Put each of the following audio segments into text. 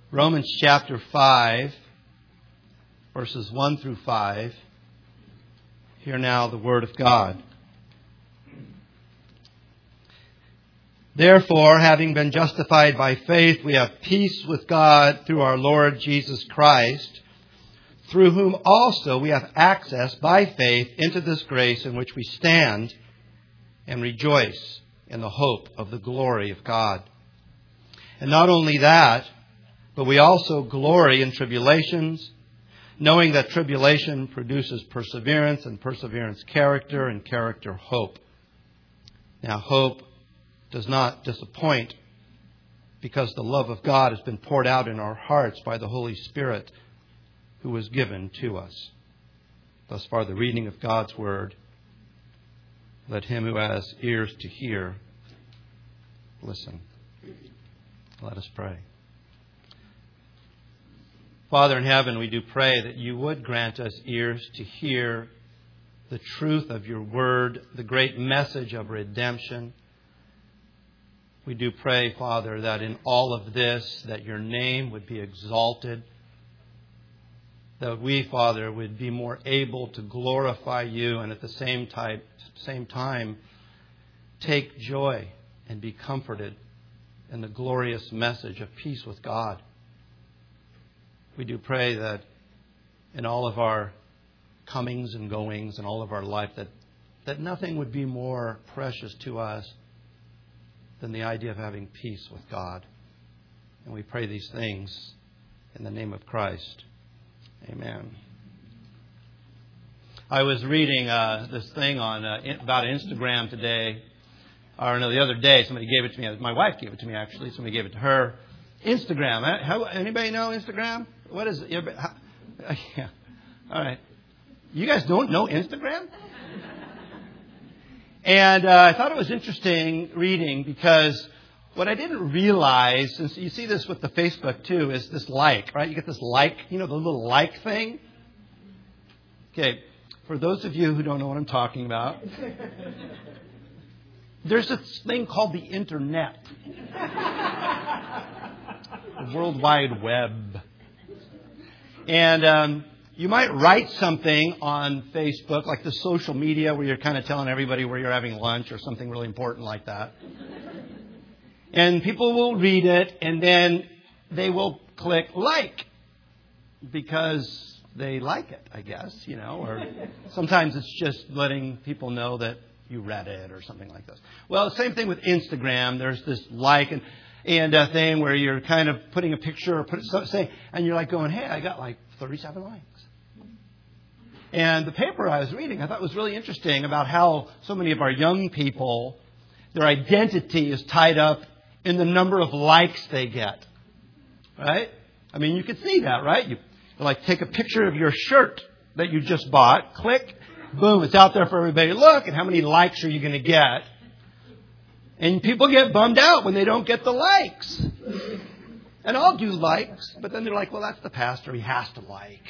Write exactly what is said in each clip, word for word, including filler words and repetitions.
Romans chapter five, verses one through five. Hear now the word of God. Therefore, having been justified by faith, we have peace with God through our Lord Jesus Christ, through whom also we have access by faith into this grace in which we stand and rejoice in the hope of the glory of God. And not only that, but we also glory in tribulations, knowing that tribulation produces perseverance, and perseverance character, and character hope. Now hope does not disappoint, because the love of God has been poured out in our hearts by the Holy Spirit who was given to us. Thus far the reading of God's Word. Let him who has ears to hear listen. Let us pray. Father in heaven, we do pray that you would grant us ears to hear the truth of your word, the great message of redemption. We do pray, Father, that in all of this, that your name would be exalted, that we, Father, would be more able to glorify you and at the same time, same time take joy and be comforted in the glorious message of peace with God. We do pray that in all of our comings and goings and all of our life, that, that nothing would be more precious to us than the idea of having peace with God. And we pray these things in the name of Christ. Amen. I was reading uh, this thing on uh, in, about Instagram today, or no, the other day. Somebody gave it to me. My wife gave it to me, actually. Somebody gave it to her. Instagram. How, anybody know Instagram? What is it? How, yeah. All right. You guys don't know Instagram? And uh, I thought it was interesting reading, because what I didn't realize, since you see this with the Facebook too, is this like, right? You get this like, you know, the little like thing. Okay. For those of you who don't know what I'm talking about, there's this thing called the Internet. The World Wide Web. And um, you might write something on Facebook, like the social media where you're kind of telling everybody where you're having lunch or something really important like that. And people will read it, and then they will click like because they like it, I guess, you know. Or sometimes it's just letting people know that you read it or something like this. Well, the same thing with Instagram. There's this like and and a thing where you're kind of putting a picture or put something, and you're like going, hey, I got like thirty-seven likes. And the paper I was reading, I thought was really interesting about how so many of our young people, their identity is tied up in the number of likes they get. Right? I mean, you can see that, right? You like take a picture of your shirt that you just bought, click, boom, it's out there for everybody to look, and how many likes are you going to get? And people get bummed out when they don't get the likes. And I'll do likes, but then they're like, well, that's the pastor, he has to like.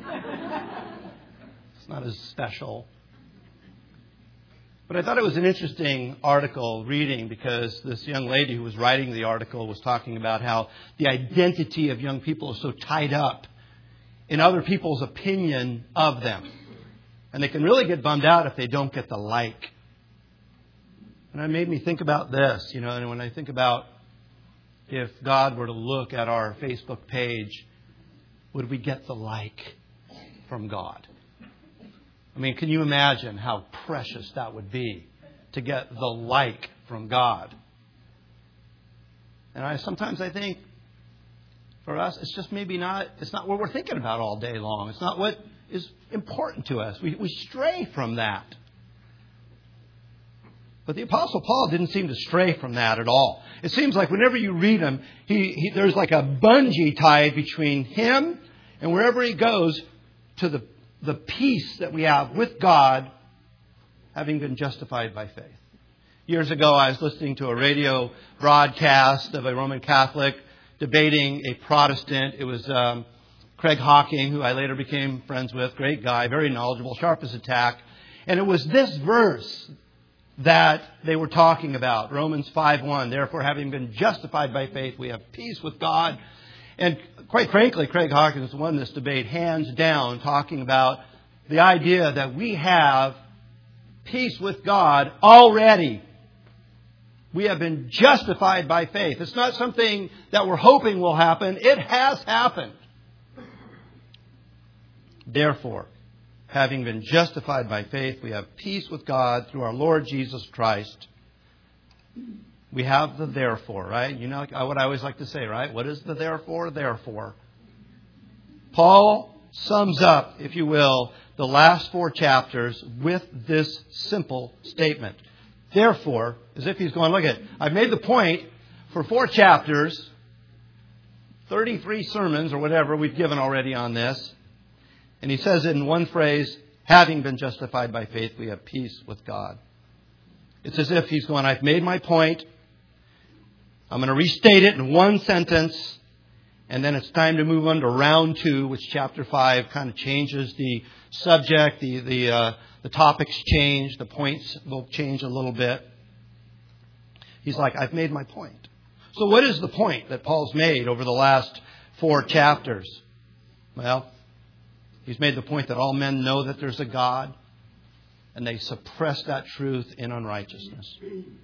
It's not as special. But I thought it was an interesting article reading, because this young lady who was writing the article was talking about how the identity of young people is so tied up in other people's opinion of them. And they can really get bummed out if they don't get the like. And it made me think about this, you know, and when I think about if God were to look at our Facebook page, would we get the like from God? I mean, can you imagine how precious that would be to get the like from God? And I sometimes I think for us, it's just maybe not, it's not what we're thinking about all day long. It's not what is important to us. We, we stray from that. But the Apostle Paul didn't seem to stray from that at all. It seems like whenever you read him, he, he there's like a bungee tied between him and wherever he goes to the, the peace that we have with God, having been justified by faith. Years ago, I was listening to a radio broadcast of a Roman Catholic debating a Protestant. It was um, Craig Hawking, who I later became friends with. Great guy, very knowledgeable, sharp as a tack. And it was this verse that they were talking about. Romans five one. Therefore, having been justified by faith, we have peace with God. And quite frankly, Craig Hawkins won this debate hands down, talking about the idea that we have peace with God already. We have been justified by faith. It's not something that we're hoping will happen. It has happened. Therefore, having been justified by faith, we have peace with God through our Lord Jesus Christ. We have the therefore, right? You know what I always like to say, right? What is the therefore? Therefore. Paul sums up, if you will, the last four chapters with this simple statement. Therefore, as if he's going, look at it. I've made the point for four chapters, thirty-three sermons or whatever we've given already on this. And he says it in one phrase, having been justified by faith, we have peace with God. It's as if he's going, I've made my point. I'm going to restate it in one sentence. And then it's time to move on to round two, which chapter five kind of changes the subject. The, the, uh, the topics change. The points will change a little bit. He's like, I've made my point. So what is the point that Paul's made over the last four chapters? Well, he's made the point that all men know that there's a God, and they suppress that truth in unrighteousness.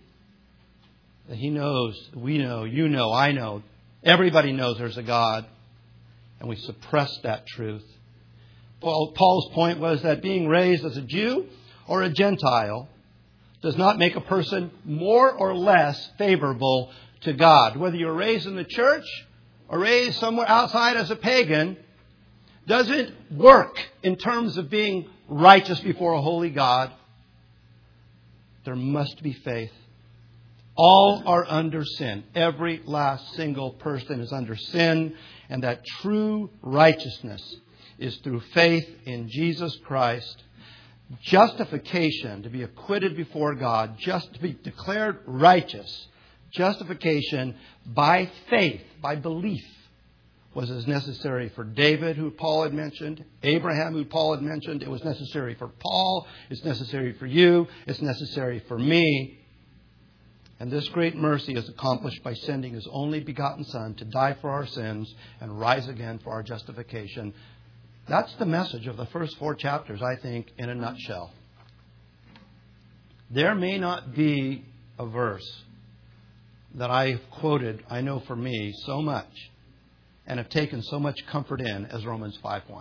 That he knows, we know, you know, I know, everybody knows there's a God, and we suppress that truth. Paul, Paul's point was that being raised as a Jew or a Gentile does not make a person more or less favorable to God. Whether you're raised in the church or raised somewhere outside as a pagan, doesn't work in terms of being righteous before a holy God. There must be faith. All are under sin. Every last single person is under sin. And that true righteousness is through faith in Jesus Christ. Justification, to be acquitted before God, just to be declared righteous. Justification by faith, by belief, was as necessary for David, who Paul had mentioned, Abraham, who Paul had mentioned. It was necessary for Paul. It's necessary for you. It's necessary for me. And this great mercy is accomplished by sending His only begotten Son to die for our sins and rise again for our justification. That's the message of the first four chapters, I think, in a nutshell. There may not be a verse that I've quoted, I know for me, so much and have taken so much comfort in as Romans five one.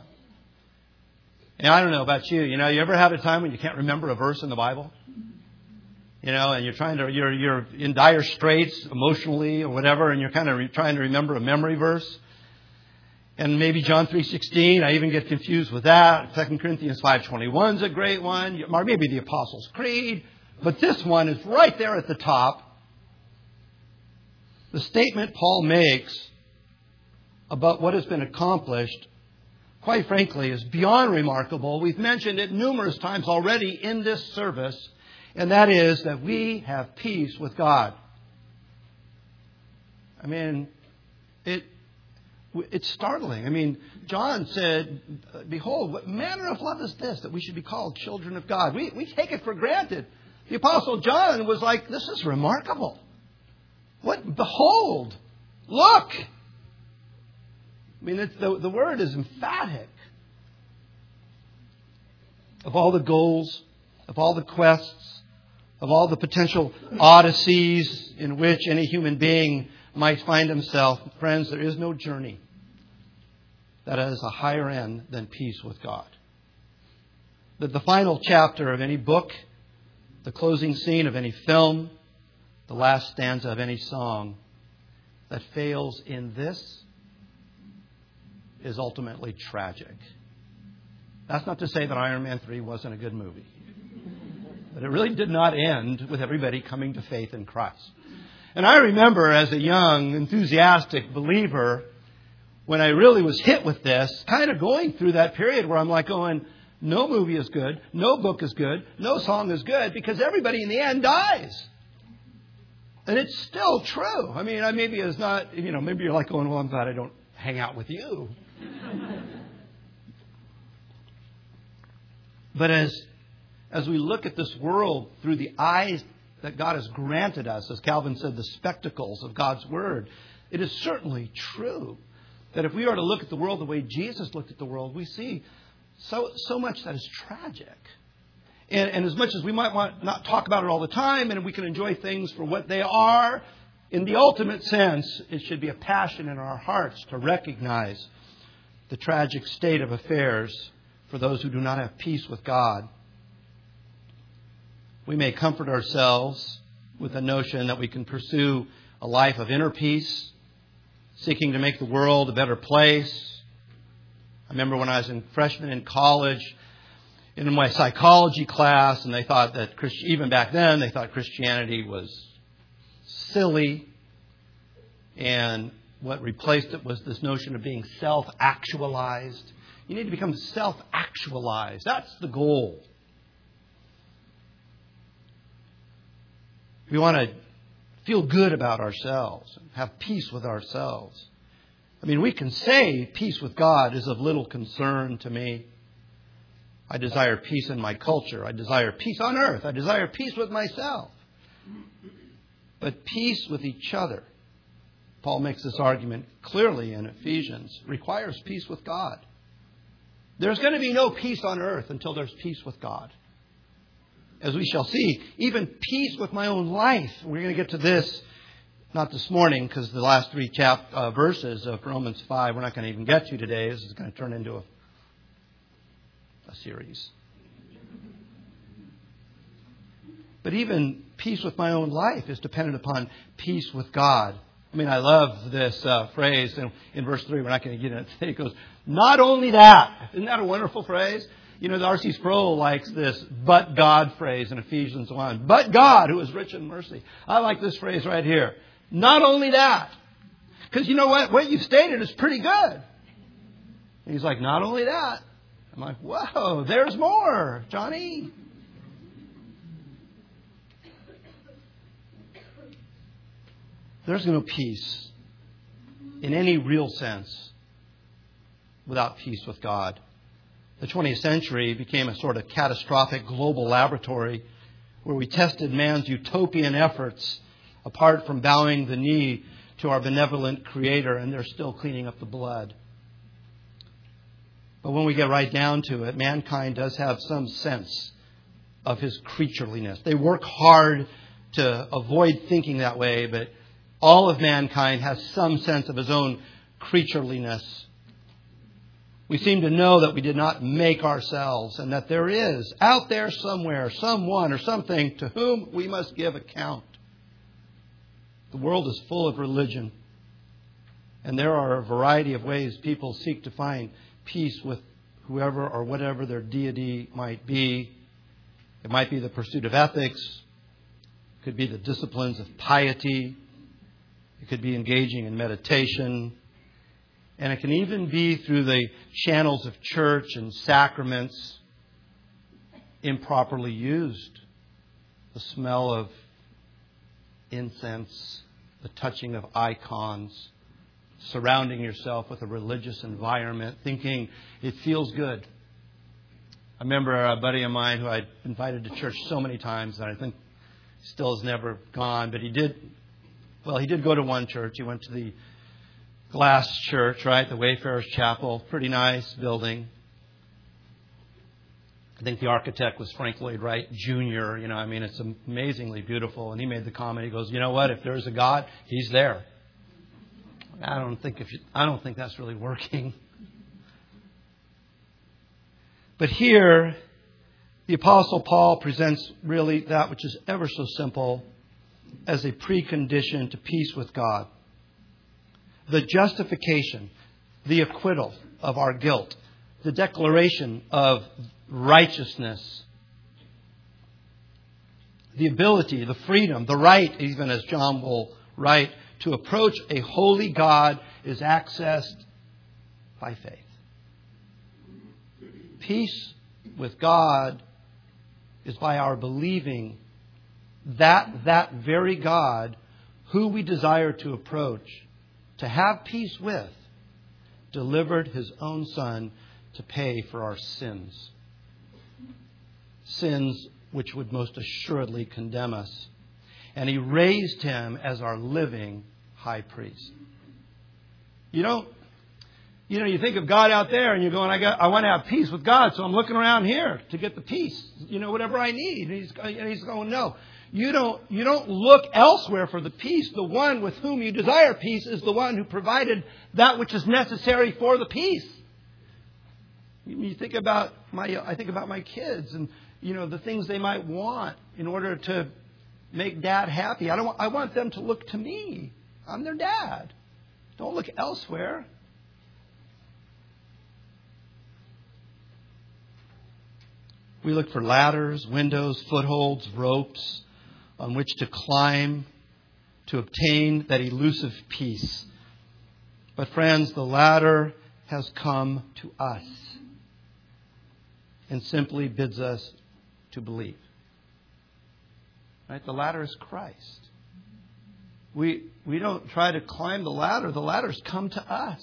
And I don't know about you. You know, you ever had a time when you can't remember a verse in the Bible? You know, and you're trying to, you're, you're in dire straits emotionally or whatever, and you're kind of re- trying to remember a memory verse. And maybe John three sixteen, I even get confused with that. Second Corinthians five twenty-one is a great one. Or maybe the Apostles' Creed. But this one is right there at the top. The statement Paul makes about what has been accomplished, quite frankly, is beyond remarkable. We've mentioned it numerous times already in this service, and that is that we have peace with God. I mean, it it's startling. I mean, John said, behold, what manner of love is this, that we should be called children of God? We, we take it for granted. The Apostle John was like, this is remarkable. What? Behold, look. I mean, it's, the, the word is emphatic. Of all the goals, of all the quests, of all the potential odysseys in which any human being might find himself, friends, there is no journey that has a higher end than peace with God. That the final chapter of any book, the closing scene of any film, the last stanza of any song that fails in this is ultimately tragic. That's not to say that Iron Man three wasn't a good movie. But it really did not end with everybody coming to faith in Christ. And I remember as a young, enthusiastic believer, when I really was hit with this, kind of going through that period where I'm like going, no movie is good, no book is good, no song is good, because everybody in the end dies. And it's still true. I mean, I maybe it's not, you know, maybe you're like going, well, I'm glad I don't hang out with you. But as as we look at this world through the eyes that God has granted us, as Calvin said, the spectacles of God's Word, it is certainly true that if we are to look at the world the way Jesus looked at the world, we see so so much that is tragic. And, and as much as we might want not talk about it all the time, and we can enjoy things for what they are, in the ultimate sense, it should be a passion in our hearts to recognize the tragic state of affairs for those who do not have peace with God. We may comfort ourselves with the notion that we can pursue a life of inner peace, seeking to make the world a better place. I remember when I was a freshman in college, in my psychology class, and they thought that, Christ- even back then, they thought Christianity was silly. And what replaced it was this notion of being self-actualized. You need to become self-actualized. That's the goal. We want to feel good about ourselves, have peace with ourselves. I mean, we can say peace with God is of little concern to me. I desire peace in my culture. I desire peace on earth. I desire peace with myself. But peace with each other, Paul makes this argument clearly in Ephesians, requires peace with God. There's going to be no peace on earth until there's peace with God. As we shall see, even peace with my own life. We're going to get to this, not this morning, because the last three chap, uh, verses of Romans five, we're not going to even get to today. This is going to turn into a, a series. But even peace with my own life is dependent upon peace with God. I mean, I love this uh, phrase in, in verse three. We're not going to get into it today. It goes, not only that. Isn't that a wonderful phrase? You know, R C Sproul likes this but God phrase in Ephesians one. But God, who is rich in mercy. I like this phrase right here. Not only that. Because you know what? What you've stated is pretty good. And he's like, not only that. I'm like, whoa, there's more, Johnny. There's no peace in any real sense without peace with God. The twentieth century became a sort of catastrophic global laboratory where we tested man's utopian efforts apart from bowing the knee to our benevolent Creator, and they're still cleaning up the blood. But when we get right down to it, mankind does have some sense of his creatureliness. They work hard to avoid thinking that way, but all of mankind has some sense of his own creatureliness. We seem to know that we did not make ourselves and that there is out there somewhere someone or something to whom we must give account. The world is full of religion, and there are a variety of ways people seek to find peace with whoever or whatever their deity might be. It might be the pursuit of ethics. It could be the disciplines of piety. It could be engaging in meditation. And it can even be through the channels of church and sacraments improperly used. The smell of incense, the touching of icons, surrounding yourself with a religious environment, thinking it feels good. I remember a buddy of mine who I'd invited to church so many times that I think still has never gone, but he did, well, he did go to one church. He went to the Glass Church, right? The Wayfarers Chapel. Pretty nice building. I think the architect was Frank Lloyd Wright Junior You know, I mean, it's amazingly beautiful. And he made the comment. He goes, you know what? If there's a God, He's there. I don't think if you, I don't think that's really working. But here, the Apostle Paul presents really that which is ever so simple as a precondition to peace with God. The justification, the acquittal of our guilt, the declaration of righteousness, the ability, the freedom, the right, even as John will write, to approach a holy God is accessed by faith. Peace with God is by our believing that that very God who we desire to approach, to have peace with, delivered His own Son to pay for our sins. Sins which would most assuredly condemn us. And He raised Him as our living high priest. You know, You know, you think of God out there and you're going, I got, I want to have peace with God, so I'm looking around here to get the peace, you know, whatever I need. And he's, and he's going, no, you don't, you don't look elsewhere for the peace. The one with whom you desire peace is the one who provided that which is necessary for the peace. You think about my, I think about my kids and, you know, the things they might want in order to make Dad happy. I don't want, I want them to look to me. I'm their dad. Don't look elsewhere. We look for ladders, windows, footholds, ropes on which to climb to obtain that elusive peace. But friends, the ladder has come to us and simply bids us to believe. Right? The ladder is Christ. We we don't try to climb the ladder. The ladder's come to us.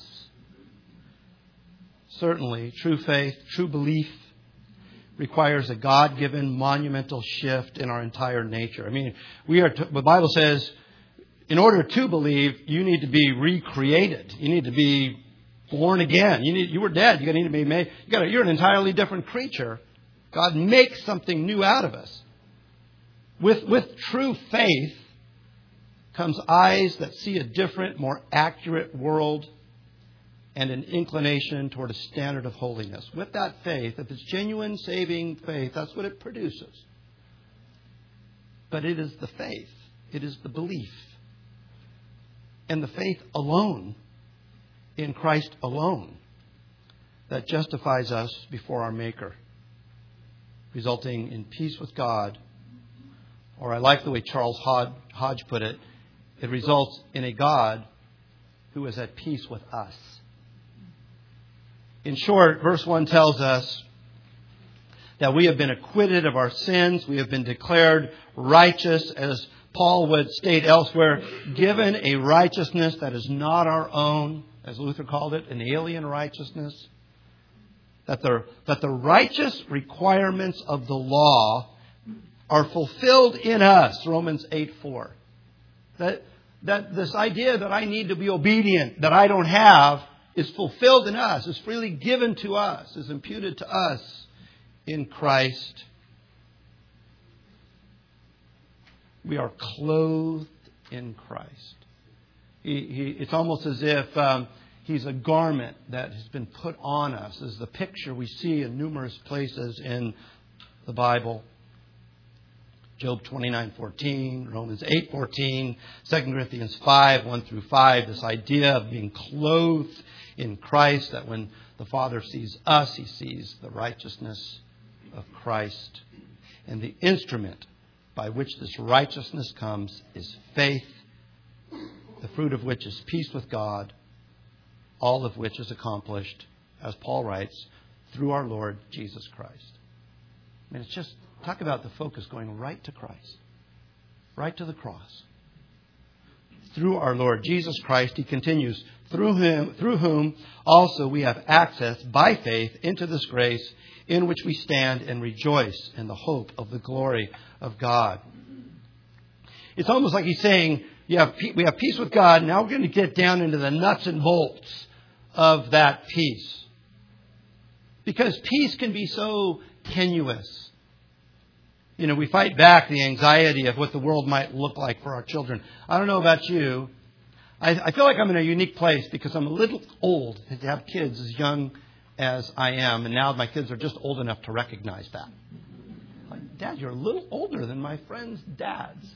Certainly, true faith, true belief requires a God-given monumental shift in our entire nature. I mean, we are. T- the Bible says, in order to believe, you need to be recreated. You need to be born again. You need. You were dead. You need to be made. You got. You're an entirely different creature. God makes something new out of us. With with true faith comes eyes that see a different, more accurate world, and an inclination toward a standard of holiness. With that faith, if it's genuine, saving faith, that's what it produces. But it is the faith. It is the belief. And the faith alone, in Christ alone, that justifies us before our Maker, resulting in peace with God. Or I like the way Charles Hodge put it, it results in a God who is at peace with us. In short, verse one tells us that we have been acquitted of our sins. We have been declared righteous, as Paul would state elsewhere, given a righteousness that is not our own, as Luther called it, an alien righteousness. That the, that the righteous requirements of the law are fulfilled in us, Romans eight four. That, that this idea that I need to be obedient, that I don't have, is fulfilled in us, is freely given to us, is imputed to us in Christ. We are clothed in Christ. He, he, it's almost as if um, He's a garment that has been put on us, is the picture we see in numerous places in the Bible. Job twenty-nine fourteen, Romans eight fourteen, Second Corinthians five one through five. This idea of being clothed in Christ, that when the Father sees us, He sees the righteousness of Christ. And the instrument by which this righteousness comes is faith, the fruit of which is peace with God, all of which is accomplished, as Paul writes, through our Lord Jesus Christ. I mean, it's just, talk about the focus going right to Christ, right to the cross. Through our Lord Jesus Christ, he continues, through him, through whom also we have access by faith into this grace in which we stand and rejoice in the hope of the glory of God. It's almost like he's saying, you have, we have peace with God. Now we're going to get down into the nuts and bolts of that peace. Because peace can be so tenuous. You know, we fight back the anxiety of what the world might look like for our children. I don't know about you. I, I feel like I'm in a unique place because I'm a little old to have kids as young as I am. And now my kids are just old enough to recognize that. Like, Dad, you're a little older than my friends' dads.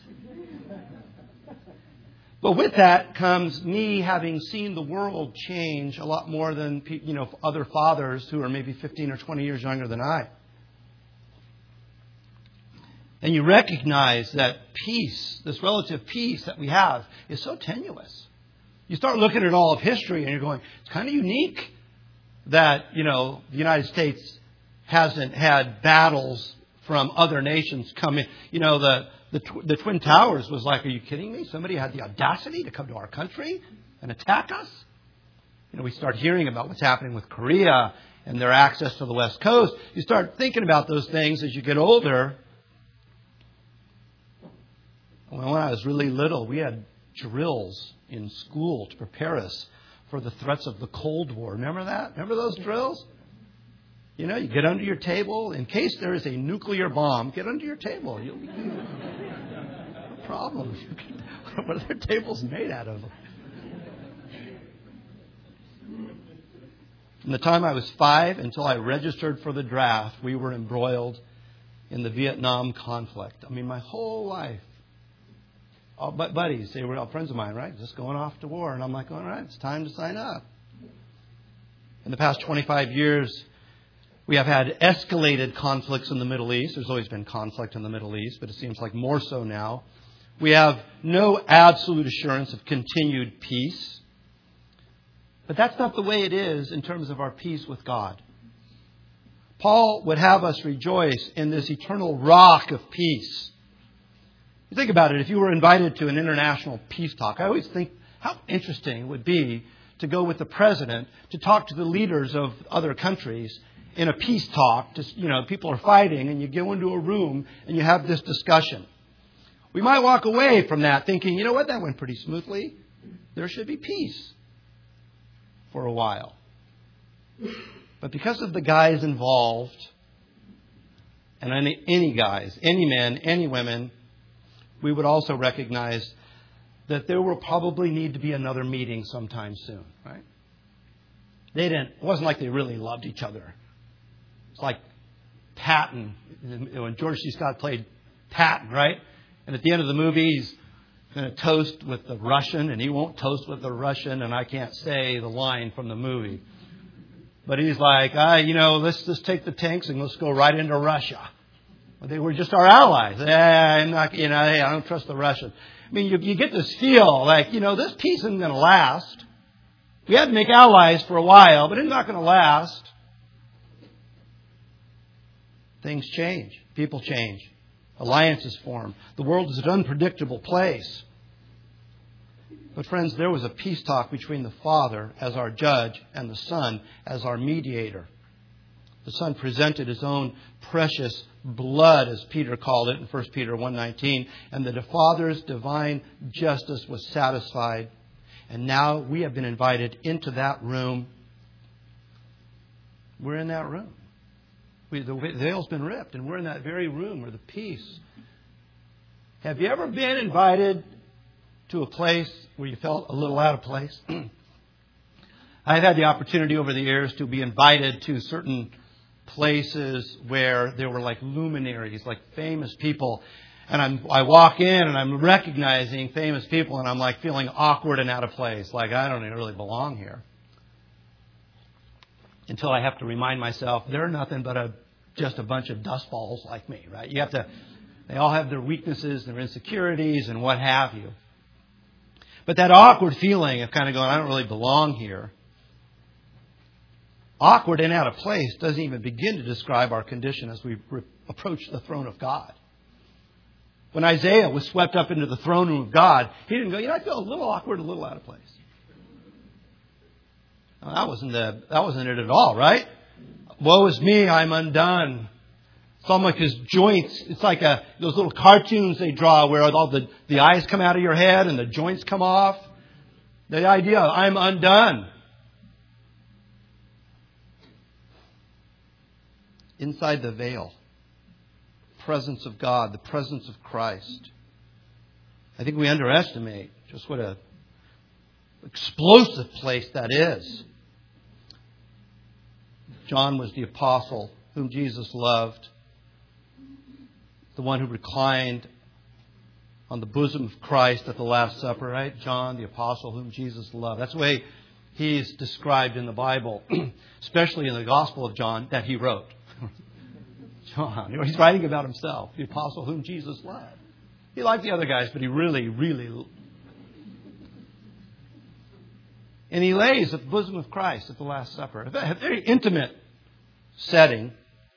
But with that comes me having seen the world change a lot more than, you know, other fathers who are maybe fifteen or twenty years younger than I. And you recognize that peace, this relative peace that we have, is so tenuous. You start looking at all of history and you're going, it's kind of unique that, you know, the United States hasn't had battles from other nations come in. You know, the the, tw- the Twin Towers was like, are you kidding me? Somebody had the audacity to come to our country and attack us? You know, we start hearing about what's happening with Korea and their access to the West Coast. You start thinking about those things as you get older. When I was really little, we had drills in school to prepare us for the threats of the Cold War. Remember that? Remember those drills? You know, you get under your table. In case there is a nuclear bomb, get under your table. You'll be no problem. What are their tables made out of? From the time I was five until I registered for the draft, we were embroiled in the Vietnam conflict. I mean, my whole life. All but buddies, they were all friends of mine, right? Just going off to war. And I'm like, all right, it's time to sign up. In the past twenty-five years, we have had escalated conflicts in the Middle East. There's always been conflict in the Middle East, but it seems like more so now. We have no absolute assurance of continued peace. But that's not the way it is in terms of our peace with God. Paul would have us rejoice in this eternal rock of peace. You think about it, if you were invited to an international peace talk, I always think how interesting it would be to go with the president to talk to the leaders of other countries in a peace talk. Just, you know, people are fighting and you go into a room and you have this discussion. We might walk away from that thinking, you know what, that went pretty smoothly. There should be peace for a while. But because of the guys involved, and any, any guys, any men, any women, we would also recognize that there will probably need to be another meeting sometime soon, right? They didn't, it wasn't like they really loved each other. It's like Patton, when George C. Scott played Patton, right? And at the end of the movie, he's going to toast with the Russian, and he won't toast with the Russian, and I can't say the line from the movie. But he's like, ah, you know, let's just take the tanks and let's go right into Russia. Well, they were just our allies. Eh, I'm not, you know, hey, I don't trust the Russians. I mean, you, you get this feel like, you know, this peace isn't going to last. We had to make allies for a while, but it's not going to last. Things change. People change. Alliances form. The world is an unpredictable place. But friends, there was a peace talk between the Father as our judge and the Son as our mediator. The Son presented His own precious blood, as Peter called it in First Peter one nineteen, and the Father's divine justice was satisfied. And now we have been invited into that room. We're in that room. We, the veil's been ripped, and we're in that very room where the peace. Have you ever been invited to a place where you felt a little out of place? I've had the opportunity over the years to be invited to certain places where there were like luminaries, like famous people. And I'm, I walk in and I'm recognizing famous people and I'm like feeling awkward and out of place. Like I don't even really belong here. Until I have to remind myself they're nothing but a just a bunch of dust balls like me, right? You have to, they all have their weaknesses, their insecurities and what have you. But that awkward feeling of kind of going, I don't really belong here. Awkward and out of place doesn't even begin to describe our condition as we re- approach the throne of God. When Isaiah was swept up into the throne room of God, he didn't go, you know, I feel a little awkward, a little out of place. No, that wasn't the, that wasn't it at all, right? Woe is me, I'm undone. It's almost like his joints. It's like a, those little cartoons they draw where all the, the eyes come out of your head and the joints come off. The idea of I'm undone. Inside the veil, presence of God, the presence of Christ. I think we underestimate just what a explosive place that is. John was the apostle whom Jesus loved, the one who reclined on the bosom of Christ at the Last Supper, right? John, the apostle whom Jesus loved. That's the way he's described in the Bible, especially in the Gospel of John that he wrote. John, he's writing about himself, the apostle whom Jesus loved. He liked the other guys, but he really, really... And he lays at the bosom of Christ at the Last Supper. A very intimate setting.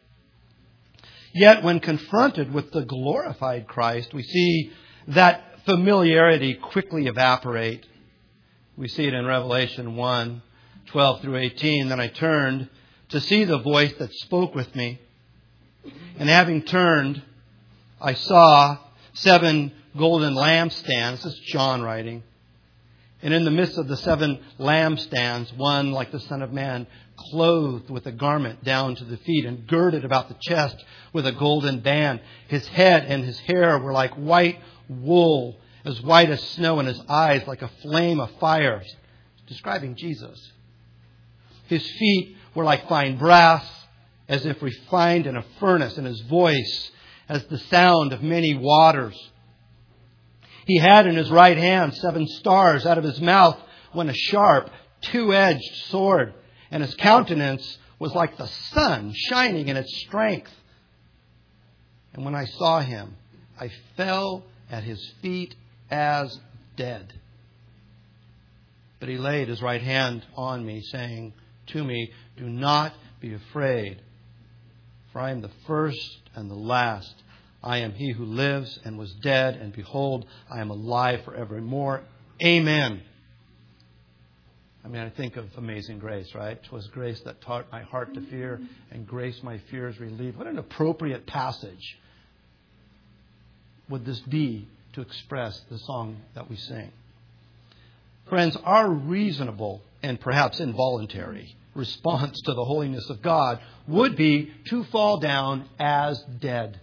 Yet when confronted with the glorified Christ, we see that familiarity quickly evaporate. We see it in Revelation one, twelve through eighteen. Then I turned to see the voice that spoke with me. And having turned, I saw seven golden lampstands. This is John writing. And in the midst of the seven lampstands, one like the Son of Man, clothed with a garment down to the feet and girded about the chest with a golden band. His head and his hair were like white wool, as white as snow, and his eyes like a flame of fire. Describing Jesus. His feet were like fine brass, as if refined in a furnace, and his voice as the sound of many waters. He had in his right hand seven stars. Out of his mouth went a sharp, two-edged sword, and his countenance was like the sun shining in its strength. And when I saw him, I fell at his feet as dead. But he laid his right hand on me, saying to me, "Do not be afraid, for I am the first and the last. I am he who lives and was dead, and behold, I am alive forevermore. Amen." I mean, I think of Amazing Grace, right? 'Twas grace that taught my heart to fear, and grace my fears relieved. What an appropriate passage would this be to express the song that we sing. Friends, our reasonable and perhaps involuntary response to the holiness of God would be to fall down as dead.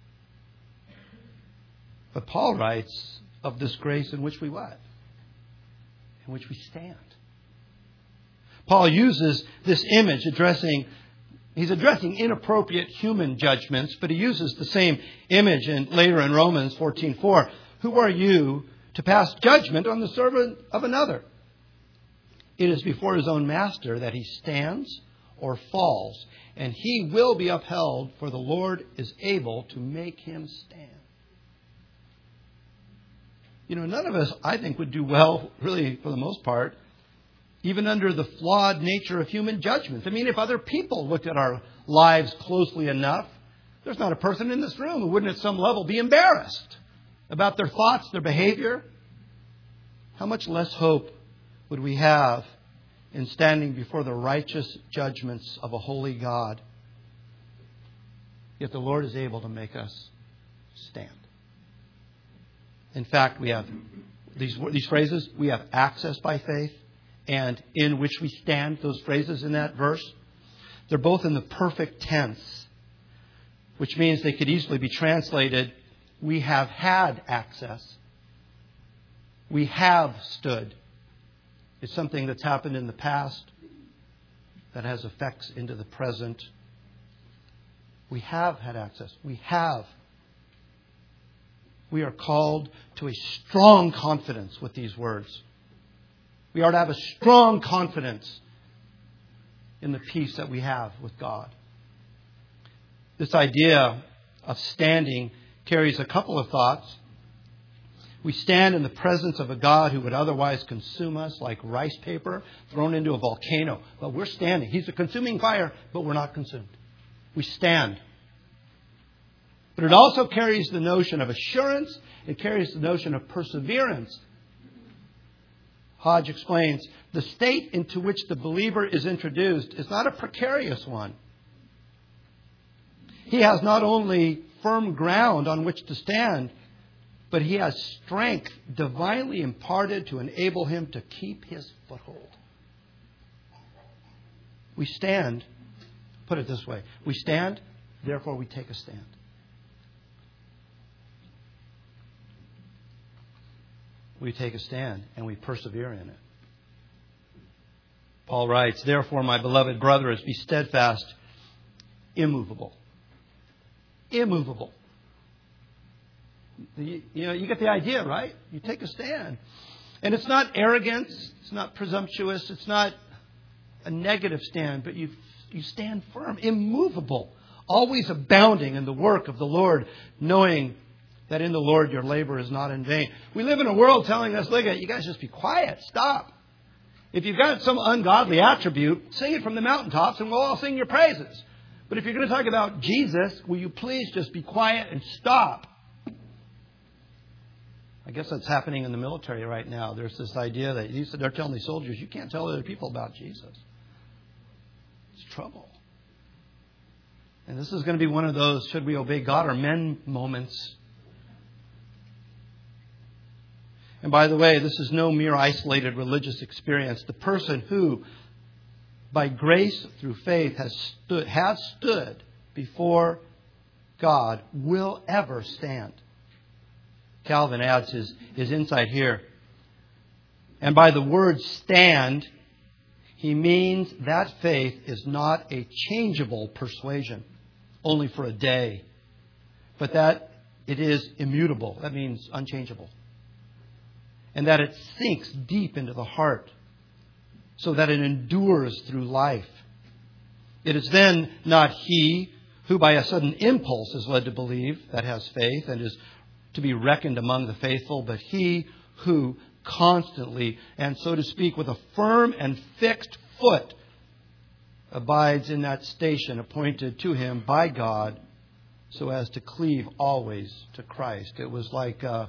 But Paul writes of this grace in which we what? In which we stand. Paul uses this image addressing, he's addressing inappropriate human judgments, but he uses the same image in, later in Romans fourteen four. Who are you to pass judgment on the servant of another? It is before his own master that he stands or falls, and he will be upheld, for the Lord is able to make him stand. You know, none of us, I think, would do well, really, for the most part, even under the flawed nature of human judgments. I mean, if other people looked at our lives closely enough, there's not a person in this room who wouldn't at some level be embarrassed about their thoughts, their behavior. How much less hope would we have in standing before the righteous judgments of a holy God? Yet the Lord is able to make us stand. In fact, we have these, these phrases, we have access by faith, and in which we stand, those phrases in that verse, they're both in the perfect tense, which means they could easily be translated, we have had access. We have stood. It's something that's happened in the past that has effects into the present. We have had access. We have. We are called to a strong confidence with these words. We are to have a strong confidence in the peace that we have with God. This idea of standing carries a couple of thoughts. We stand in the presence of a God who would otherwise consume us like rice paper thrown into a volcano. But we're standing. He's a consuming fire, but we're not consumed. We stand. But it also carries the notion of assurance. It carries the notion of perseverance. Hodge explains, the state into which the believer is introduced is not a precarious one. He has not only firm ground on which to stand, but he has strength divinely imparted to enable him to keep his foothold. We stand, put it this way, we stand, therefore we take a stand. We take a stand and we persevere in it. Paul writes, therefore, my beloved brothers, be steadfast, immovable. Immovable. You, you know, you get the idea, right? You take a stand. And it's not arrogance. It's not presumptuous. It's not a negative stand, but you, you stand firm, immovable, always abounding in the work of the Lord, knowing that in the Lord your labor is not in vain. We live in a world telling us, look at you guys just be quiet. Stop. If you've got some ungodly attribute, sing it from the mountaintops and we'll all sing your praises. But if you're going to talk about Jesus, will you please just be quiet and stop? I guess that's happening in the military right now. There's this idea that you said they're telling the soldiers, you can't tell other people about Jesus. It's trouble. And this is going to be one of those should we obey God or men moments. And by the way, this is no mere isolated religious experience. The person who, by grace through faith, has stood, has stood before God will ever stand. Calvin adds his, his insight here. And by the word stand, he means that faith is not a changeable persuasion, only for a day, but that it is immutable. That means unchangeable. And that it sinks deep into the heart so that it endures through life. It is then not he who by a sudden impulse is led to believe that has faith and is to be reckoned among the faithful, but he who constantly and, so to speak, with a firm and fixed foot abides in that station appointed to him by God so as to cleave always to Christ. It was like uh,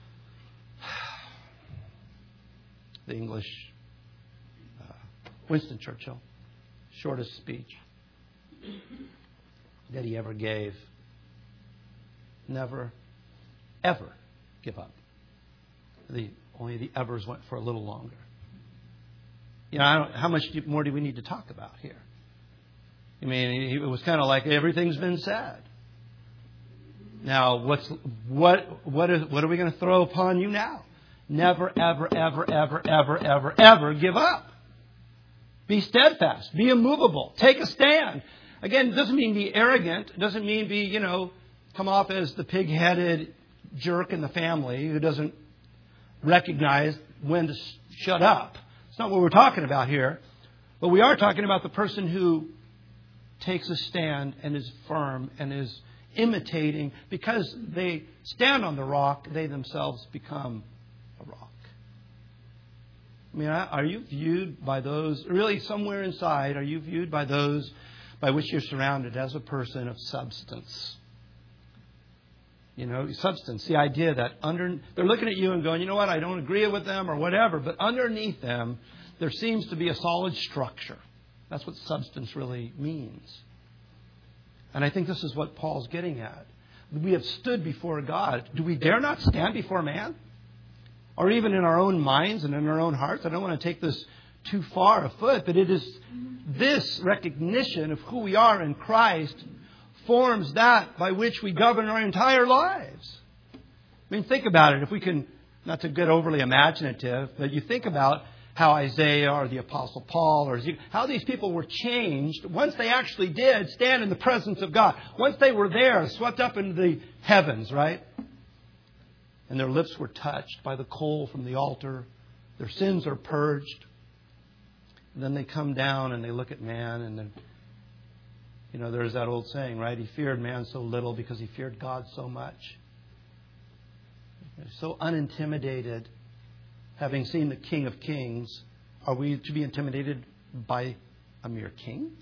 the English uh, Winston Churchill, shortest speech that he ever gave. Never, ever give up. The only the evers went for a little longer. You know, I don't, how much more do we need to talk about here? I mean, it was kind of like everything's been said. Now, what's what what is what are we going to throw upon you now? Never, ever, ever, ever, ever, ever, ever give up. Be steadfast. Be immovable. Take a stand. Again, it doesn't mean be arrogant. It doesn't mean be, you know, come off as the pig-headed jerk in the family who doesn't recognize when to shut up. It's not what we're talking about here. But we are talking about the person who takes a stand and is firm and is imitating. Because they stand on the rock, they themselves become a rock. I mean, are you viewed by those, really somewhere inside, are you viewed by those by which you're surrounded as a person of substance? You know, substance, the idea that under they're looking at you and going, you know what, I don't agree with them or whatever, but underneath them, there seems to be a solid structure. That's what substance really means. And I think this is what Paul's getting at. We have stood before God. Do we dare not stand before man? Or even in our own minds and in our own hearts? I don't want to take this too far afoot, but it is this recognition of who we are in Christ forms that by which we govern our entire lives. I mean, think about it. If we can, not to get overly imaginative, but you think about how Isaiah or the Apostle Paul or Ezekiel, how these people were changed once they actually did stand in the presence of God. Once they were there, swept up into the heavens, right? And their lips were touched by the coal from the altar. Their sins are purged. And then they come down and they look at man and then, you know, there's that old saying, right? He feared man so little because he feared God so much. So unintimidated, having seen the King of Kings, are we to be intimidated by a mere king?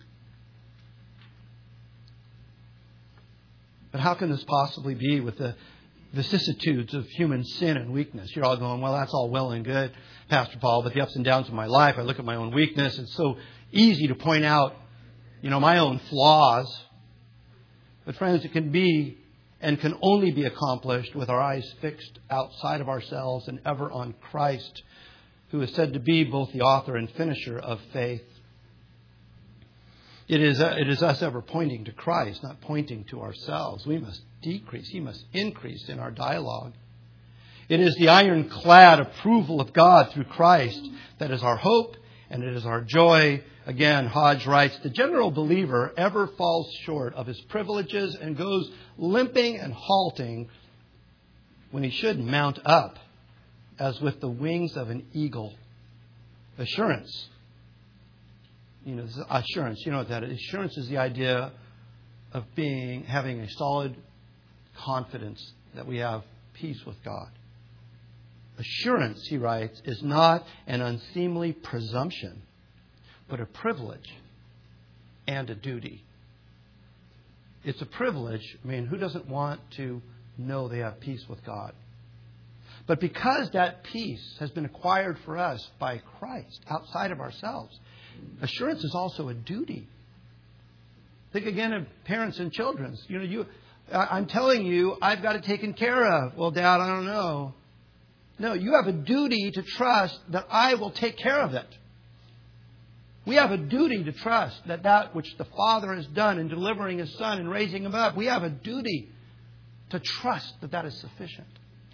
But how can this possibly be with the vicissitudes of human sin and weakness? You're all going, well, that's all well and good, Pastor Paul, but the ups and downs of my life, I look at my own weakness. It's so easy to point out, you know, my own flaws. But friends, it can be and can only be accomplished with our eyes fixed outside of ourselves and ever on Christ, who is said to be both the author and finisher of faith. It is, uh, it is us ever pointing to Christ, not pointing to ourselves. We must decrease. He must increase in our dialogue. It is the ironclad approval of God through Christ that is our hope and it is our joy. Again, Hodge writes, the general believer ever falls short of his privileges and goes limping and halting when he should mount up as with the wings of an eagle. Assurance. You know, this is assurance. You know what that is? Assurance is the idea of being, having a solid confidence that we have peace with God. Assurance, he writes, is not an unseemly presumption, but a privilege and a duty. It's a privilege. I mean, who doesn't want to know they have peace with God? But because that peace has been acquired for us by Christ outside of ourselves, assurance is also a duty. Think again of parents and children. You know, you, I'm telling you, I've got it taken care of. Well, Dad, I don't know. No, you have a duty to trust that I will take care of it. We have a duty to trust that that which the Father has done in delivering His Son and raising Him up, we have a duty to trust that that is sufficient.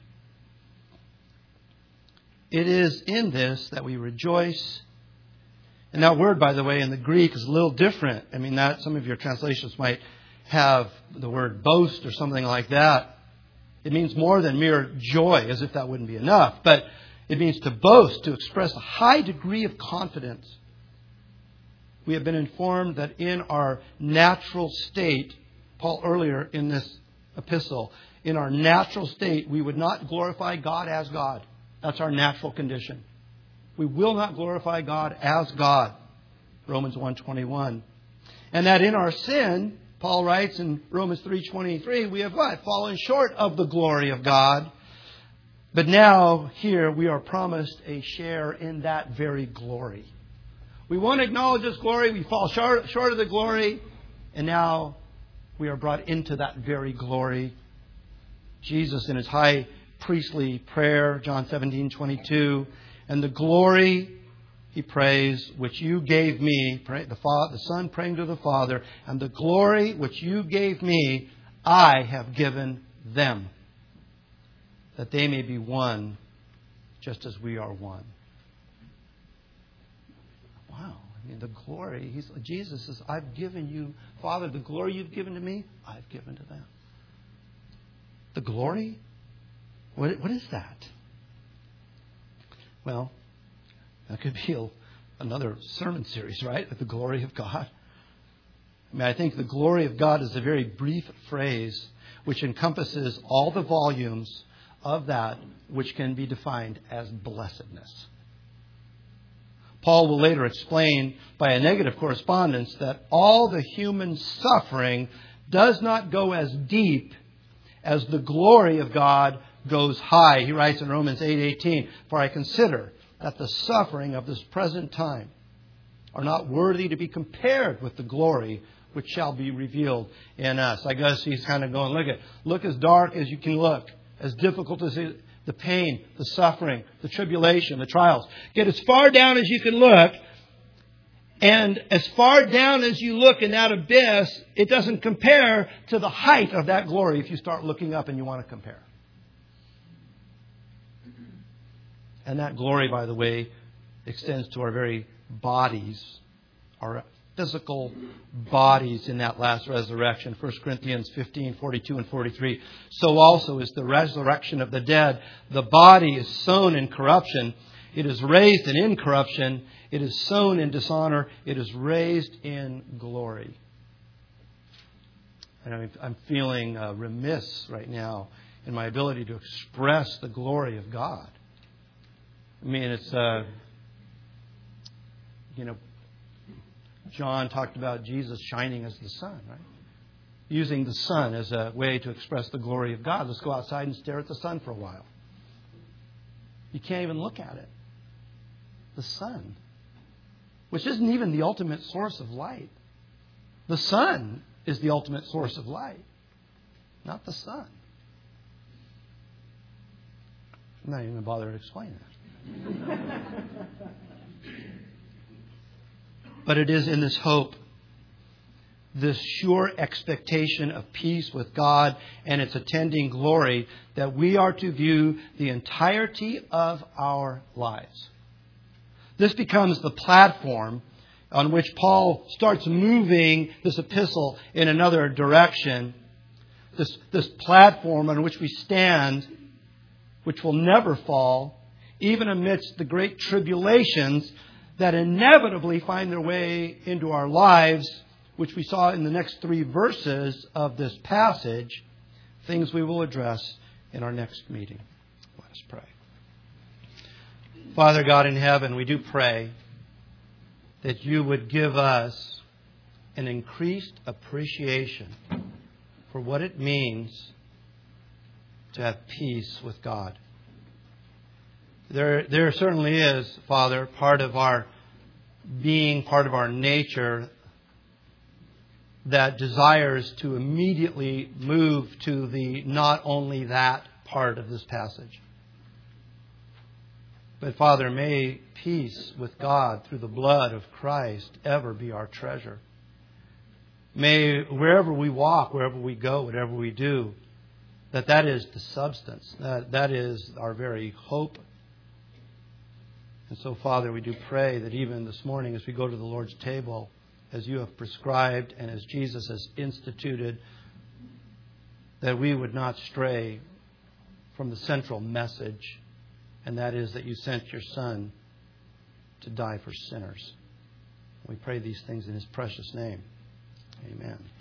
It is in this that we rejoice. And that word, by the way, in the Greek is a little different. I mean, that some of your translations might have the word boast or something like that. It means more than mere joy, as if that wouldn't be enough. But it means to boast, to express a high degree of confidence. We have been informed that in our natural state, Paul earlier in this epistle, in our natural state, we would not glorify God as God. That's our natural condition. We will not glorify God as God. Romans one twenty-one. And that in our sin, Paul writes in Romans three twenty-three, we have what? Fallen short of the glory of God. But now, here, we are promised a share in that very glory. We won't acknowledge His glory. We fall short, short of the glory. And now we are brought into that very glory. Jesus in His high priestly prayer, John seventeen twenty-two, and the glory, He prays, which you gave me, pray, the, Father, the Son praying to the Father, and the glory which you gave me, I have given them, that they may be one, just as we are one. Wow. I mean, the glory, he's, Jesus says, I've given you, Father, the glory you've given to me, I've given to them. The glory? What, what is that? Well, that could be a, another sermon series, right? The glory of God. I mean, I think the glory of God is a very brief phrase which encompasses all the volumes of that which can be defined as blessedness. Paul will later explain by a negative correspondence that all the human suffering does not go as deep as the glory of God goes high. He writes in Romans eight eighteen, for I consider that the suffering of this present time are not worthy to be compared with the glory which shall be revealed in us. I guess he's kind of going, look at, look as dark as you can look, as difficult as it, the pain, the suffering, the tribulation, the trials. Get as far down as you can look, and as far down as you look in that abyss, it doesn't compare to the height of that glory if you start looking up and you want to compare. And that glory, by the way, extends to our very bodies, our physical bodies in that last resurrection. First Corinthians fifteen, forty-two and forty-three. So also is the resurrection of the dead. The body is sown in corruption. It is raised in incorruption. It is sown in dishonor. It is raised in glory. And I'm feeling uh, remiss right now in my ability to express the glory of God. I mean, it's, uh, you know, John talked about Jesus shining as the sun, right? Using the sun as a way to express the glory of God. Let's go outside and stare at the sun for a while. You can't even look at it. The sun, which isn't even the ultimate source of light. The sun is the ultimate source of light, not the sun. I'm not even going to bother to explain that. But it is in this hope, this sure expectation of peace with God and its attending glory, that we are to view the entirety of our lives. This becomes the platform on which Paul starts moving this epistle in another direction. This, this platform on which we stand, which will never fall, even amidst the great tribulations that inevitably find their way into our lives, which we saw in the next three verses of this passage, things we will address in our next meeting. Let us pray. Father God in heaven, we do pray that you would give us an increased appreciation for what it means to have peace with God. There, there certainly is, Father, part of our being, part of our nature that desires to immediately move to the not only that part of this passage. But Father, may peace with God through the blood of Christ ever be our treasure. May wherever we walk, wherever we go, whatever we do, that that is the substance. That, that is our very hope. And so, Father, we do pray that even this morning as we go to the Lord's table, as you have prescribed and as Jesus has instituted, that we would not stray from the central message, and that is that you sent your Son to die for sinners. We pray these things in His precious name. Amen.